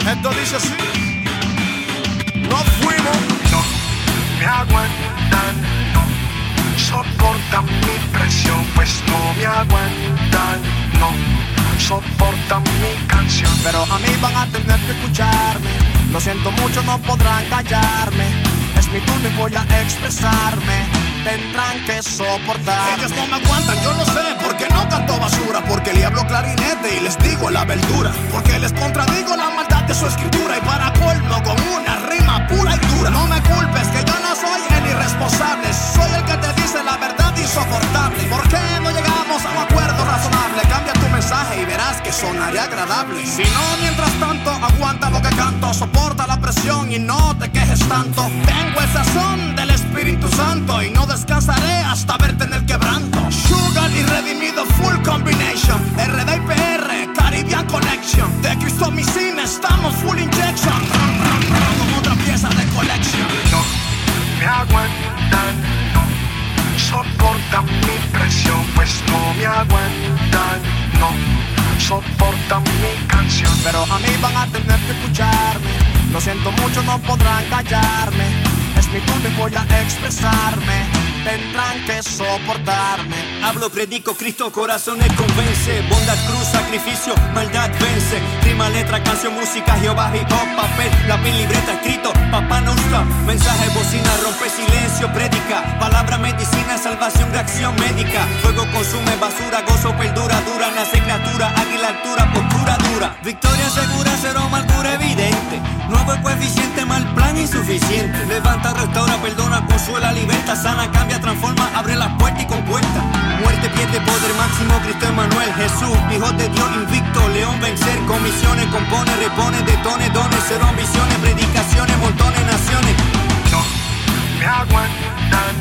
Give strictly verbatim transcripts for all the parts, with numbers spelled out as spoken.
Esto dice así. Nos fuimos. No me aguantan, no soportan mi presión, pues no me aguantan, no soportan mi canción. Pero a mí van a tener que escucharme. Lo siento mucho, no podrán callarme. Es mi turno y voy a expresarme. Tendrán que soportar. Ellos no me aguantan, yo lo sé, porque no canto basura, porque le hablo clarinete y les digo la verdura, porque les contradigo la maldad de su escritura y para colmo con una rima pura y dura. No me culpes que yo no soy el irresponsable, soy el que te dice la verdad insoportable. ¿Por qué no llegamos a un acuerdo razonable? Cambia tu mensaje y verás que sonará agradable. Si no, mientras tanto, aguanta lo que canto, soporta la presión y no te quejes tanto. Tengo el sazón del Espíritu Santo y no descansaré hasta verte en el quebranto. Sugar y redimido full combination, R D y P R, Caribbean Connection. De Cristo mi cine estamos full injection, rum, rum, rum, como otra pieza de collection. No me aguantan, no soportan mi presión, pues no me aguantan, no soportan mi canción. Pero a mí van a tener que escucharme. Lo siento mucho, no podrán callarme. Es mi turno y voy a expresarme. Tendrán que soportarme. Hablo, predico, Cristo, corazones convence. Bondad, cruz, sacrificio, maldad vence. Rima, letra, canción, música, Jehová, hip hop, papel, lápiz, libreta, escrito, papá no usa. Mensaje, bocina, rompe silencio, prédica. Palabra, medicina, salvación, reacción médica. Fuego consume basura, gozo perdura, dura. Nace criatura, águila, altura, postura dura. Victoria segura, cero amargura evidente. Nuevo coeficiente, mal plan insuficiente. Levanta, restaura, perdona, consuela, liberta, sana, cambia, transforma, abre las puertas y compuerta. Muerte pierde poder máximo, Cristo Emanuel, Jesús, hijo de Dios invicto, león vencer, comisiones, compone, repone, detone, dones, cero ambiciones, predicaciones, montones, naciones. No me aguantan,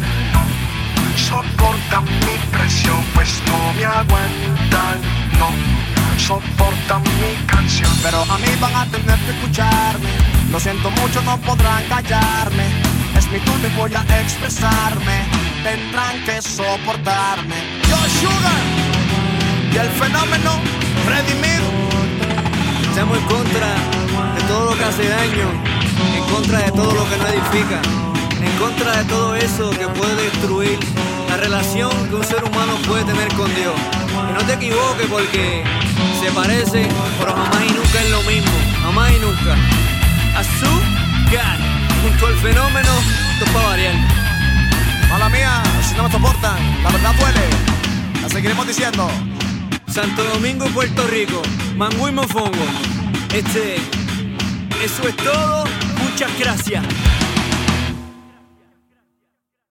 no soportan mi presión, pues no me aguantan, no soportan mi canción. Pero a mí van a tener que escucharme. Lo siento mucho, no podrán callarme. Es mi turno y voy a expresarme. Tendrán que soportarme. Yo Sugar y el fenómeno redimido. Estamos en contra de todo lo que hace daño, en contra de todo lo que no edifica, en contra de todo eso que puede destruir la relación que un ser humano puede tener con Dios. Y no te equivoques porque se parece, pero jamás y nunca es lo mismo, jamás y nunca. Azúcar, junto al fenómeno, esto es para variar. Mala mía, si no me soportan, la verdad duele. La seguiremos diciendo. Santo Domingo, Puerto Rico, Mangú y Mofongo. Este, eso es todo, muchas gracias.